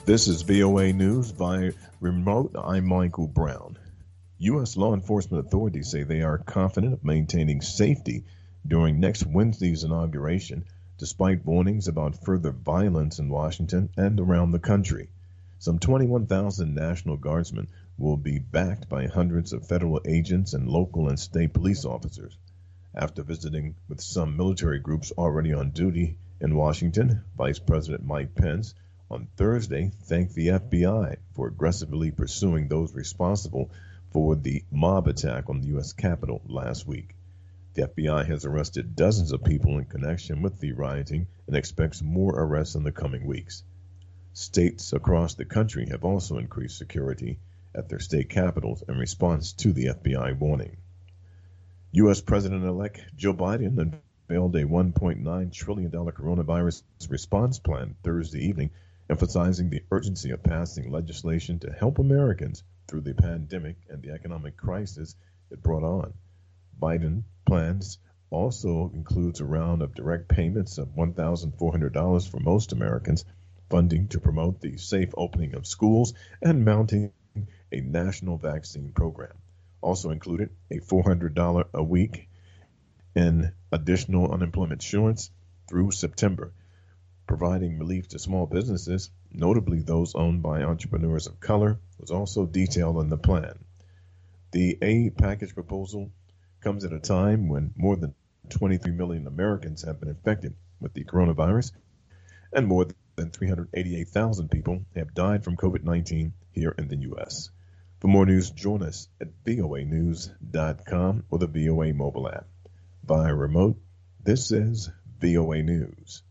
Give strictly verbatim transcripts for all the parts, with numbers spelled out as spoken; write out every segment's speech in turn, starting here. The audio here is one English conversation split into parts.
This is V O A News via remote. I'm Michael Brown. U S law enforcement authorities say they are confident of maintaining safety during next Wednesday's inauguration, despite warnings about further violence in Washington and around the country. Some twenty-one thousand National Guardsmen will be backed by hundreds of federal agents and local and state police officers. After visiting with some military groups already on duty in Washington, Vice President Mike Pence on Thursday thanked the F B I for aggressively pursuing those responsible for the mob attack on the U S Capitol last week. The F B I has arrested dozens of people in connection with the rioting and expects more arrests in the coming weeks. States across the country have also increased security at their state capitals in response to the F B I warning. U S. President-elect Joe Biden unveiled a one point nine trillion dollars coronavirus response plan Thursday evening, emphasizing the urgency of passing legislation to help Americans through the pandemic and the economic crisis it brought on. Biden plans also includes a round of direct payments of one thousand four hundred dollars for most Americans, funding to promote the safe opening of schools, and mounting a national vaccine program. Also included a four hundred dollars a week in additional unemployment insurance through September, providing relief to small businesses, notably those owned by entrepreneurs of color, was also detailed in the plan. The aid package proposal comes at a time when more than twenty-three million Americans have been infected with the coronavirus, and more than three hundred eighty-eight thousand people have died from COVID nineteen here in the U S. For more news, join us at V O A news dot com or the V O A mobile app. Via remote, this is V O A News.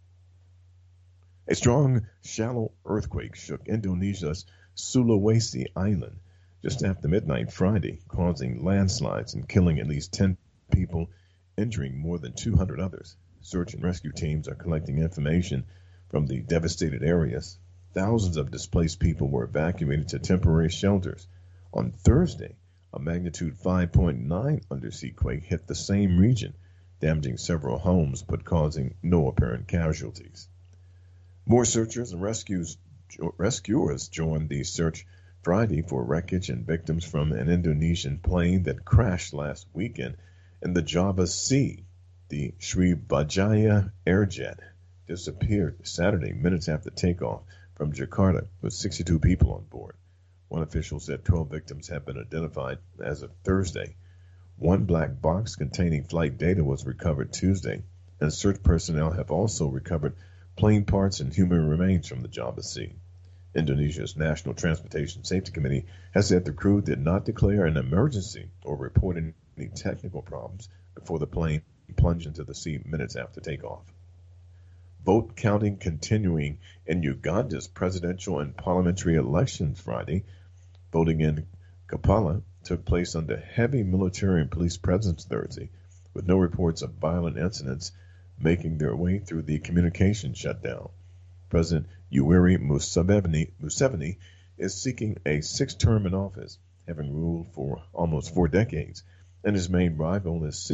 A strong, shallow earthquake shook Indonesia's Sulawesi Island just after midnight Friday, causing landslides and killing at least ten people, injuring more than two hundred others. Search and rescue teams are collecting information from the devastated areas. Thousands of displaced people were evacuated to temporary shelters. On Thursday, a magnitude five point nine undersea quake hit the same region, damaging several homes but causing no apparent casualties. More searchers and rescues, rescuers joined the search Friday for wreckage and victims from an Indonesian plane that crashed last weekend in the Java Sea. The Sriwijaya Airjet disappeared Saturday minutes after takeoff from Jakarta with sixty-two people on board. One official said twelve victims have been identified as of Thursday. One black box containing flight data was recovered Tuesday, and search personnel have also recovered plane parts and human remains from the Java Sea. Indonesia's National Transportation Safety Committee has said the crew did not declare an emergency or report any technical problems before the plane plunged into the sea minutes after takeoff. Vote counting continuing in Uganda's presidential and parliamentary elections Friday. Voting in Kampala took place under heavy military and police presence Thursday, with no reports of violent incidents making their way through the communication shutdown. President Yoweri Museveni, Museveni is seeking a sixth term in office, having ruled for almost four decades, and his main rival is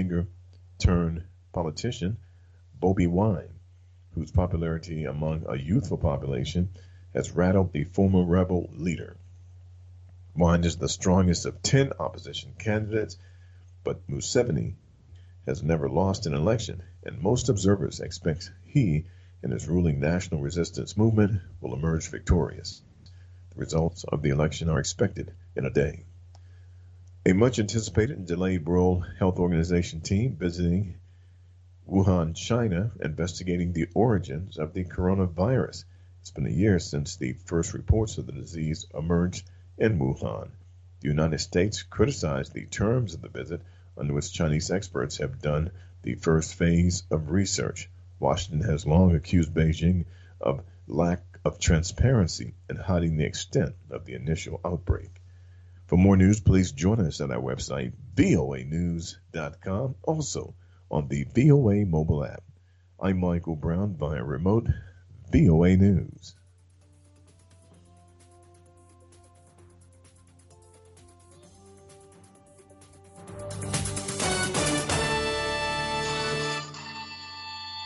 singer-turned-politician Bobi Wine, whose popularity among a youthful population has rattled the former rebel leader. Wine is the strongest of ten opposition candidates, but Museveni has never lost an election, and most observers expect he and his ruling National Resistance Movement will emerge victorious. The results of the election are expected in a day. A much-anticipated and delayed World Health Organization team visiting Wuhan, China, investigating the origins of the coronavirus. It's been a year since the first reports of the disease emerged in Wuhan. The United States criticized the terms of the visit, under which Chinese experts have done the first phase of research. Washington has long accused Beijing of lack of transparency in hiding the extent of the initial outbreak. For more news, please join us at our website, V O A news dot com, also on the V O A mobile app. I'm Michael Brown via remote V O A News.